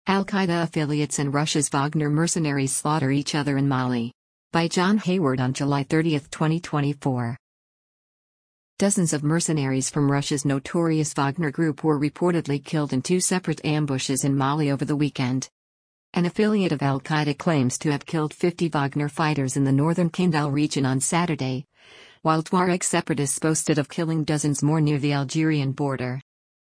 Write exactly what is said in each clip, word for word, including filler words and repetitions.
Al-Qaeda affiliates and Russia's Wagner mercenaries slaughter each other in Mali. By John Hayward on July thirtieth, twenty twenty-four. Dozens of mercenaries from Russia's notorious Wagner group were reportedly killed in two separate ambushes in Mali over the weekend. An affiliate of Al-Qaeda claims to have killed fifty Wagner fighters in the northern Kidal region on Saturday, while Tuareg separatists boasted of killing dozens more near the Algerian border.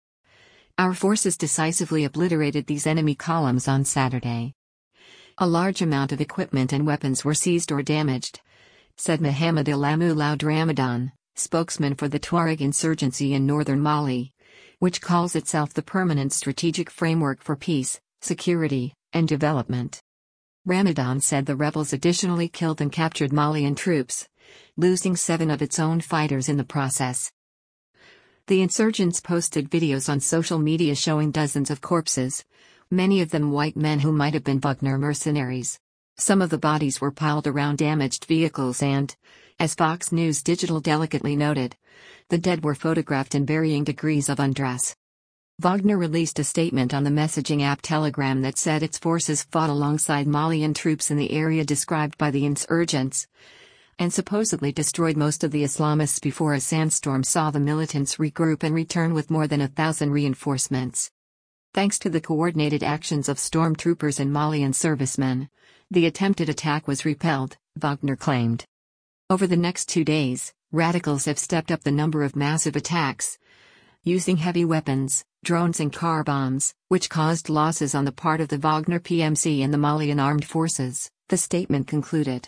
Our forces decisively obliterated these enemy columns on Saturday. A large amount of equipment and weapons were seized or damaged, said Mohamed El-Amoulaud Ramadan, spokesman for the Tuareg insurgency in northern Mali, which calls itself the Permanent Strategic Framework for Peace, Security, and Development. Ramadan said the rebels additionally killed and captured Malian troops, losing seven of its own fighters in the process. The insurgents posted videos on social media showing dozens of corpses, many of them white men who might have been Wagner mercenaries. Some of the bodies were piled around damaged vehicles and, as Fox News Digital delicately noted, the dead were photographed in varying degrees of undress. Wagner released a statement on the messaging app Telegram that said its forces fought alongside Malian troops in the area described by the insurgents, and supposedly destroyed most of the Islamists before a sandstorm saw the militants regroup and return with more than a thousand reinforcements. Thanks to the coordinated actions of stormtroopers and Malian servicemen, the attempted attack was repelled, Wagner claimed. Over the next two days, radicals have stepped up the number of massive attacks, using heavy weapons, drones and car bombs, which caused losses on the part of the Wagner P M C and the Malian armed forces, the statement concluded.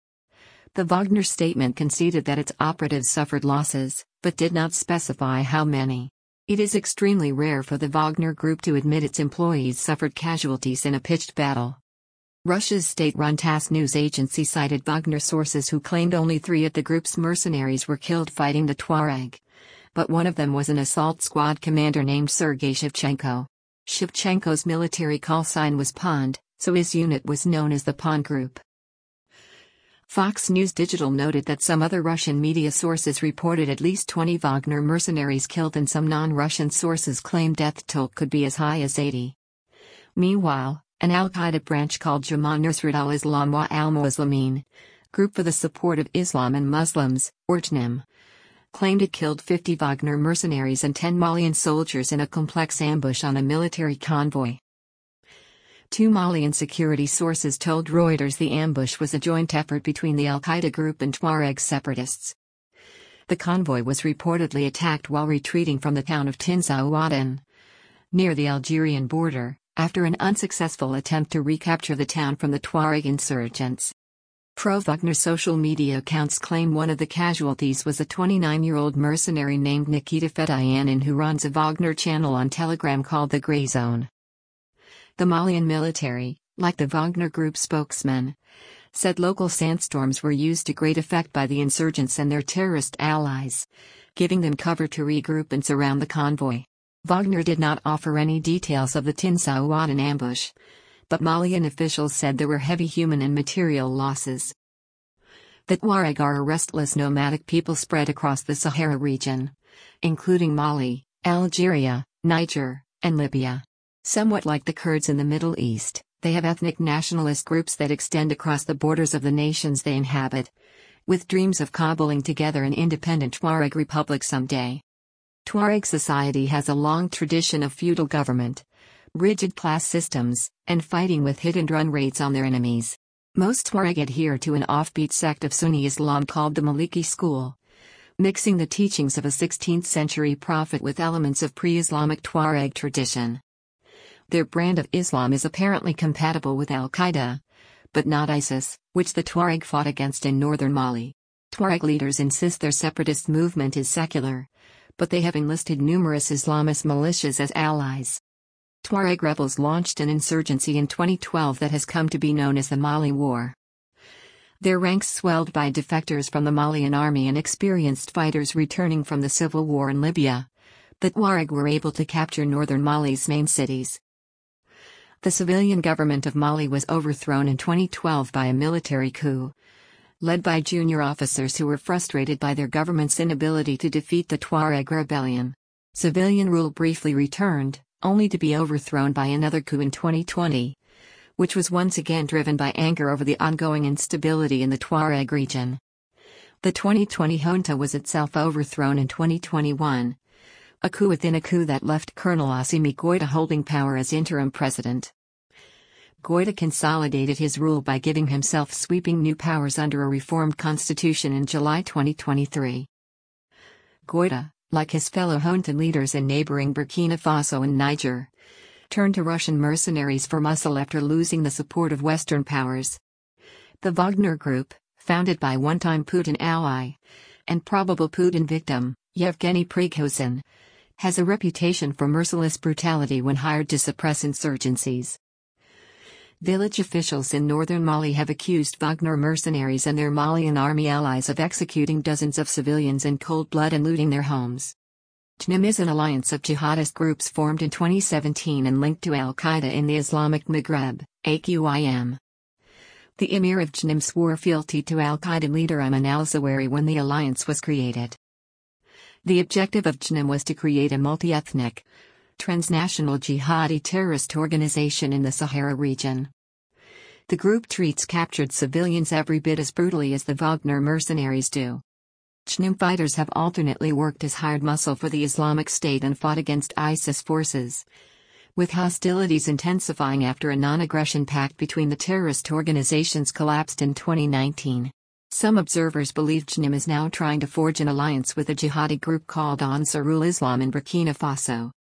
The Wagner statement conceded that its operatives suffered losses, but did not specify how many. It is extremely rare for the Wagner group to admit its employees suffered casualties in a pitched battle. Russia's state-run TASS news agency cited Wagner sources who claimed only three of the group's mercenaries were killed fighting the Tuareg, but one of them was an assault squad commander named Sergei Shevchenko. Shevchenko's military call sign was Pond, so his unit was known as the Pond Group. Fox News Digital noted that some other Russian media sources reported at least twenty Wagner mercenaries killed and some non-Russian sources claimed death toll could be as high as eighty. Meanwhile, an Al-Qaeda branch called Jamaat Nusrat al-Islam wa al-Muslimin, Group for the Support of Islam and Muslims, or J N I M, claimed it killed fifty Wagner mercenaries and ten Malian soldiers in a complex ambush on a military convoy. Two Malian security sources told Reuters the ambush was a joint effort between the Al-Qaeda group and Tuareg separatists. The convoy was reportedly attacked while retreating from the town of Tinzaouadan, near the Algerian border, after an unsuccessful attempt to recapture the town from the Tuareg insurgents. Pro-Wagner social media accounts claim one of the casualties was a twenty-nine-year-old mercenary named Nikita Fedyanin who runs a Wagner channel on Telegram called The Grey Zone. The Malian military, like the Wagner Group spokesman, said local sandstorms were used to great effect by the insurgents and their terrorist allies, giving them cover to regroup and surround the convoy. Wagner did not offer any details of the Tinzaouadan ambush, but Malian officials said there were heavy human and material losses. The Tuareg are a restless nomadic people spread across the Sahara region, including Mali, Algeria, Niger, and Libya. Somewhat like the Kurds in the Middle East, they have ethnic nationalist groups that extend across the borders of the nations they inhabit, with dreams of cobbling together an independent Tuareg republic someday. Tuareg society has a long tradition of feudal government, rigid class systems, and fighting with hit-and-run raids on their enemies. Most Tuareg adhere to an offbeat sect of Sunni Islam called the Maliki school, mixing the teachings of a sixteenth-century prophet with elements of pre-Islamic Tuareg tradition. Their brand of Islam is apparently compatible with Al-Qaeda, but not ISIS, which the Tuareg fought against in northern Mali. Tuareg leaders insist their separatist movement is secular, but they have enlisted numerous Islamist militias as allies. Tuareg rebels launched an insurgency in twenty twelve that has come to be known as the Mali War. Their ranks swelled by defectors from the Malian army and experienced fighters returning from the civil war in Libya. The Tuareg were able to capture northern Mali's main cities. The civilian government of Mali was overthrown in twenty twelve by a military coup, led by junior officers who were frustrated by their government's inability to defeat the Tuareg rebellion. Civilian rule briefly returned, only to be overthrown by another coup in twenty twenty, which was once again driven by anger over the ongoing instability in the Tuareg region. The twenty twenty junta was itself overthrown in twenty twenty-one, a coup within a coup that left Colonel Assimi Goïta holding power as interim president. Goïta consolidated his rule by giving himself sweeping new powers under a reformed constitution in July twenty twenty-three. Goïta, like his fellow junta leaders in neighboring Burkina Faso and Niger, turned to Russian mercenaries for muscle after losing the support of Western powers. The Wagner Group, founded by one-time Putin ally and probable Putin victim, Yevgeny Prigozhin, has a reputation for merciless brutality when hired to suppress insurgencies. Village officials in northern Mali have accused Wagner mercenaries and their Malian army allies of executing dozens of civilians in cold blood and looting their homes. J N I M is an alliance of jihadist groups formed in twenty seventeen and linked to al-Qaeda in the Islamic Maghreb, A Q I M. The emir of J N I M swore fealty to al-Qaeda leader Ayman al-Zawahiri when the alliance was created. The objective of J N I M was to create a multi-ethnic, transnational jihadi terrorist organization in the Sahara region. The group treats captured civilians every bit as brutally as the Wagner mercenaries do. J N I M fighters have alternately worked as hired muscle for the Islamic State and fought against ISIS forces, with hostilities intensifying after a non-aggression pact between the terrorist organizations collapsed in twenty nineteen. Some observers believe J N I M is now trying to forge an alliance with a jihadi group called Ansarul Islam in Burkina Faso.